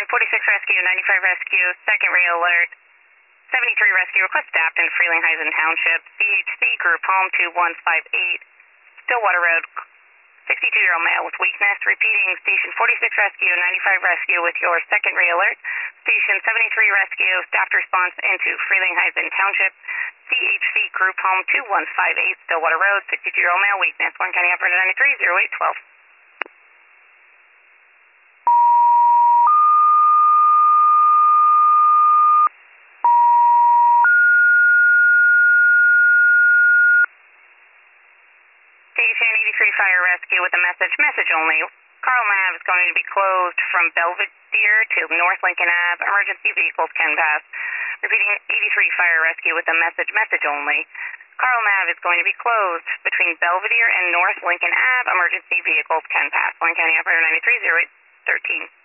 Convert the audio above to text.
46 rescue, 95 rescue, second re-alert. 73 rescue, request staff in Frelinghuysen Township. CHC group home 2158, Stillwater Road. 62-year-old male with weakness. Repeating, station 46 rescue, 95 rescue with your second re-alert. Station 73 rescue, staff response into Frelinghuysen Township. CHC group home 2158, Stillwater Road. 62-year-old male, weakness. Warren County operator 930812. Station 83 fire rescue with a message only. Carl Ave is going to be closed from Belvedere to North Lincoln Ave. Emergency vehicles can pass. Repeating, 83 fire rescue with a message only. Carl Ave is going to be closed between Belvedere and North Lincoln Ave. Emergency vehicles can pass. Warren County operator 930813.